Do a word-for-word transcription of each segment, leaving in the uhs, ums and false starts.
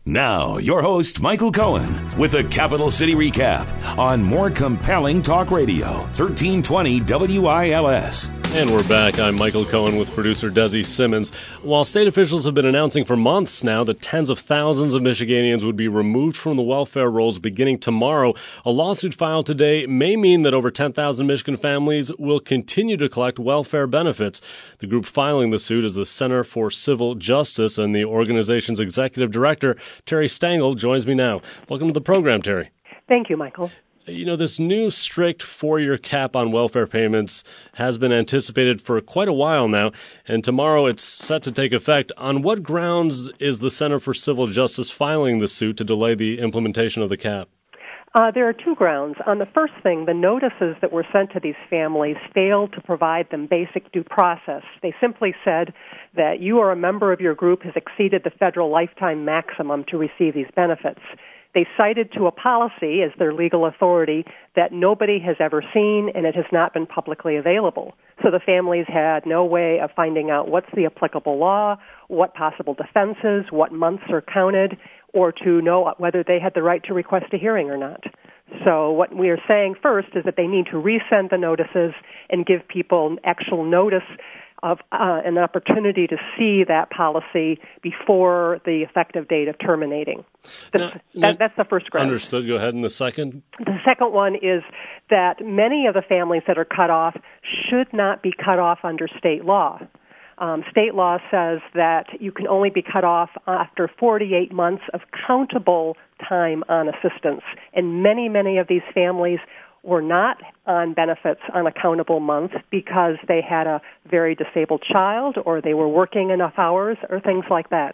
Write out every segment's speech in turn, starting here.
Now, your host, Michael Cohen, with a Capital City Recap on more compelling talk radio, thirteen twenty W I L S. And we're back. I'm Michael Cohen with producer Desi Simmons. While state officials have been announcing for months now that tens of thousands of Michiganians would be removed from the welfare rolls beginning tomorrow, a lawsuit filed today may mean that over ten thousand Michigan families will continue to collect welfare benefits. The group filing the suit is the Center for Civil Justice, and the organization's executive director, Terry Stengel, joins me now. Welcome to the program, Terry. Thank you, Michael. You know, this new strict four-year cap on welfare payments has been anticipated for quite a while now, and tomorrow it's set to take effect. On what grounds is the Center for Civil Justice filing the suit to delay the implementation of the cap? Uh, there are two grounds. On the first thing, the notices that were sent to these families failed to provide them basic due process. They simply said that you or a member of your group has exceeded the federal lifetime maximum to receive these benefits. They cited to a policy as their legal authority that nobody has ever seen, and it has not been publicly available. So the families had no way of finding out what's the applicable law, what possible defenses, what months are counted, or to know whether they had the right to request a hearing or not. So what we are saying first is that they need to resend the notices and give people actual notice of uh, an opportunity to see that policy before the effective date of terminating. The, now, that, now, that's the first ground. Understood. Go ahead. And the second? The second one is that many of the families that are cut off should not be cut off under state law. Um, state law says that you can only be cut off after forty-eight months of countable time on assistance. And many, many of these families were not on benefits on a countable month because they had a very disabled child or they were working enough hours or things like that.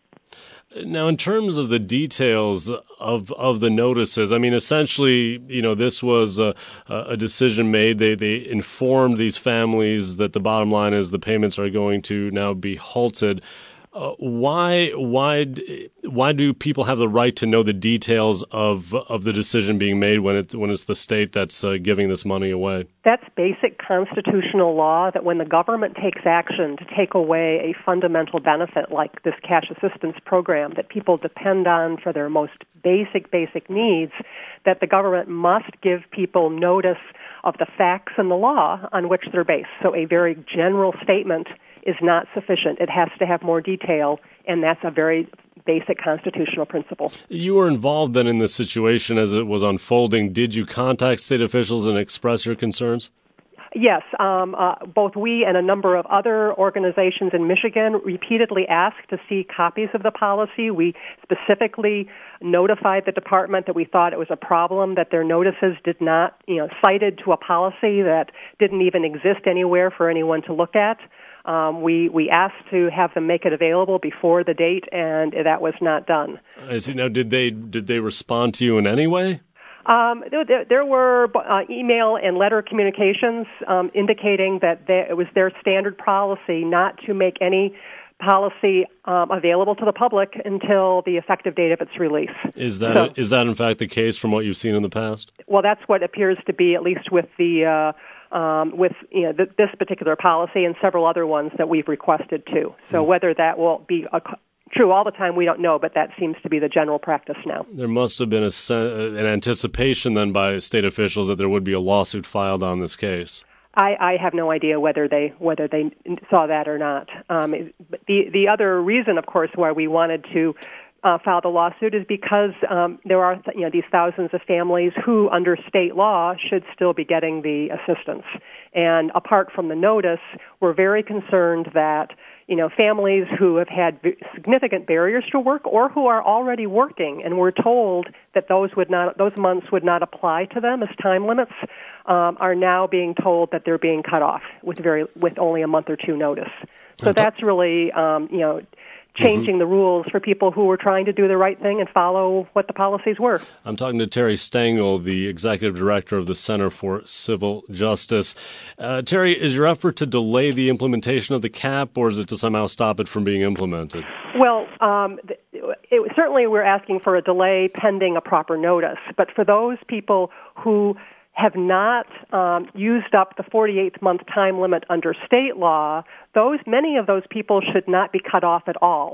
Now, in terms of the details of of the notices, I mean, essentially, you know, this was a, a decision made. They they informed these families that the bottom line is the payments are going to now be halted. Uh, why why why do people have the right to know the details of of the decision being made when it when it's the state that's uh, giving this money away? That's basic constitutional law, that when the government takes action to take away a fundamental benefit like this cash assistance program that people depend on for their most basic, basic needs, that the government must give people notice of the facts and the law on which they're based. So a very general statement is not sufficient. It has to have more detail, and that's a very basic constitutional principle. You were involved then in this situation as it was unfolding. Did you contact state officials and express your concerns? Yes, um, uh, both we and a number of other organizations in Michigan repeatedly asked to see copies of the policy. We specifically notified the department that we thought it was a problem that their notices did not, you know, cited to a policy that didn't even exist anywhere for anyone to look at. Um, we we asked to have them make it available before the date, and that was not done. I see. Now, did they did they respond to you in any way? Um, there, there were uh, email and letter communications um, indicating that they, it was their standard policy not to make any policy um, available to the public until the effective date of its release. Is that so, is that in fact the case from what you've seen in the past? Well, that's what appears to be, at least with the uh, um, with you know th- this particular policy and several other ones that we've requested too. So mm. whether that will be a true all the time, we don't know, but that seems to be the general practice now. There must have been a, an anticipation then by state officials that there would be a lawsuit filed on this case. I, I have no idea whether they whether they saw that or not. Um, the the other reason, of course, why we wanted to uh, file the lawsuit is because um, there are you know these thousands of families who, under state law, should still be getting the assistance. And apart from the notice, we're very concerned that you know, families who have had significant barriers to work or who are already working and were told that those would not, those months would not apply to them as time limits, um, are now being told that they're being cut off with very, with only a month or two notice. So that's really, um, you know, changing mm-hmm. the rules for people who were trying to do the right thing and follow what the policies were. I'm talking to Terry Stengel, the executive director of the Center for Civil Justice. Uh, Terry, is your effort to delay the implementation of the cap, or is it to somehow stop it from being implemented? Well, um, it, certainly we're asking for a delay pending a proper notice. But for those people who have not um, used up the forty-eighth month time limit under state law, those many of those people should not be cut off at all,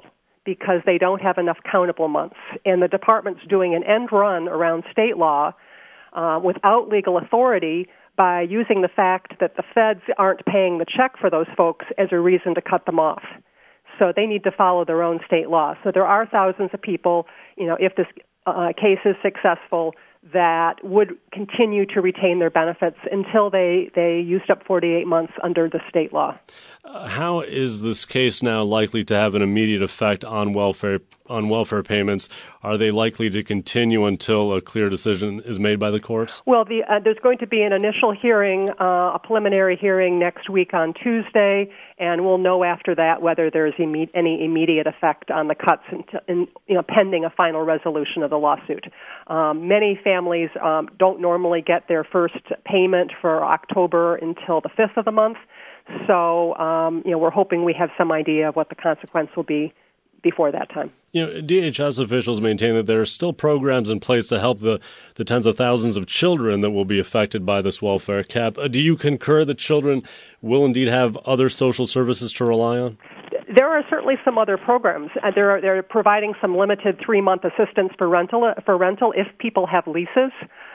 because they don't have enough countable months. And the department's doing an end run around state law uh, without legal authority by using the fact that the feds aren't paying the check for those folks as a reason to cut them off. So they need to follow their own state law. So there are thousands of people, you know, if this uh, case is successful, that would continue to retain their benefits until they, they used up forty-eight months under the state law. Uh, how is this case now likely to have an immediate effect on welfare on welfare payments? Are they likely to continue until a clear decision is made by the courts? Well, the, uh, there's going to be an initial hearing, uh, a preliminary hearing next week on Tuesday, and we'll know after that whether there's imme- any immediate effect on the cuts in, in, you know, pending a final resolution of the lawsuit. Um, many families um, don't normally get their first payment for October until the fifth of the month, so um, you know, we're hoping we have some idea of what the consequence will be before that time. You know, D H S officials maintain that there are still programs in place to help the, the tens of thousands of children that will be affected by this welfare cap. Uh, do you concur that children will indeed have other social services to rely on? There are certainly some other programs. Uh, they're, they're providing some limited three-month assistance for rental for rental if people have leases.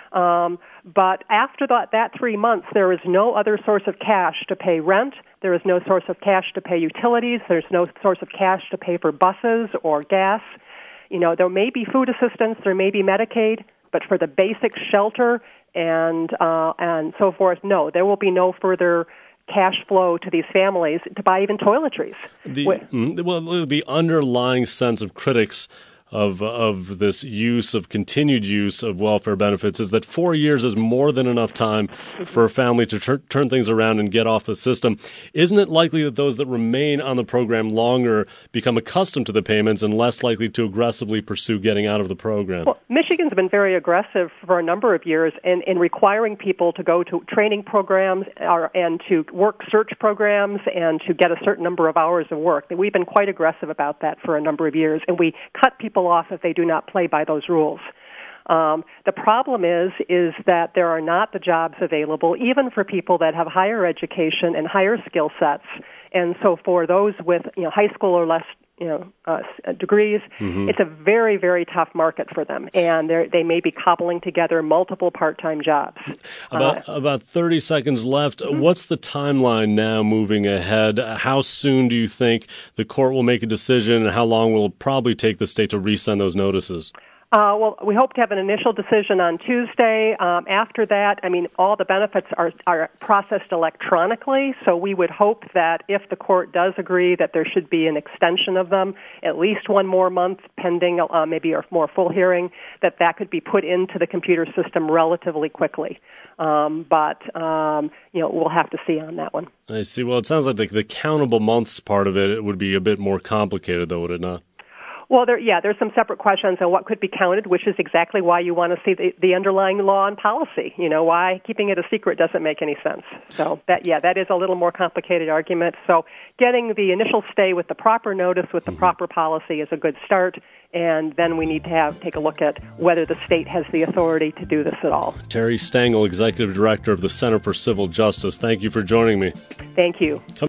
Um, but after that, that three months, there is no other source of cash to pay rent. There is no source of cash to pay utilities. There's no source of cash to pay for buses or gas. You know, there may be food assistance, there may be Medicaid, but for the basic shelter and uh, and so forth, no, there will be no further cash flow to these families to buy even toiletries. The, well, the underlying sense of critics of of this use of continued use of welfare benefits is that four years is more than enough time for a family to tur- turn things around and get off the system. Isn't it likely that those that remain on the program longer become accustomed to the payments and less likely to aggressively pursue getting out of the program? Well, Michigan's been very aggressive for a number of years in, in requiring people to go to training programs or, and to work search programs and to get a certain number of hours of work. We've been quite aggressive about that for a number of years, and we cut people off if they do not play by those rules. Um, the problem is is that there are not the jobs available, even for people that have higher education and higher skill sets. And so for those with you know high school or less you know uh, degrees, mm-hmm. it's a very, very tough market for them, and they may be cobbling together multiple part-time jobs. About uh, about thirty seconds left. Mm-hmm. What's the timeline now moving ahead? How soon do you think the court will make a decision, and how long will it probably take the state to resend those notices? Uh, well, we hope to have an initial decision on Tuesday. Um, after that, I mean, all the benefits are, are processed electronically, so we would hope that if the court does agree that there should be an extension of them, at least one more month pending uh, maybe a more full hearing, that that could be put into the computer system relatively quickly. Um, but, um, you know, we'll have to see on that one. I see. Well, it sounds like the, the countable months part of it, it would be a bit more complicated, though, would it not? Well, there, yeah, there's some separate questions on what could be counted, which is exactly why you want to see the, the underlying law and policy. You know, why keeping it a secret doesn't make any sense. So that, yeah, that is a little more complicated argument. So getting the initial stay with the proper notice, with the mm-hmm. proper policy is a good start. And then we need to have take a look at whether the state has the authority to do this at all. Terry Stangl, Executive Director of the Center for Civil Justice. Thank you for joining me. Thank you. Come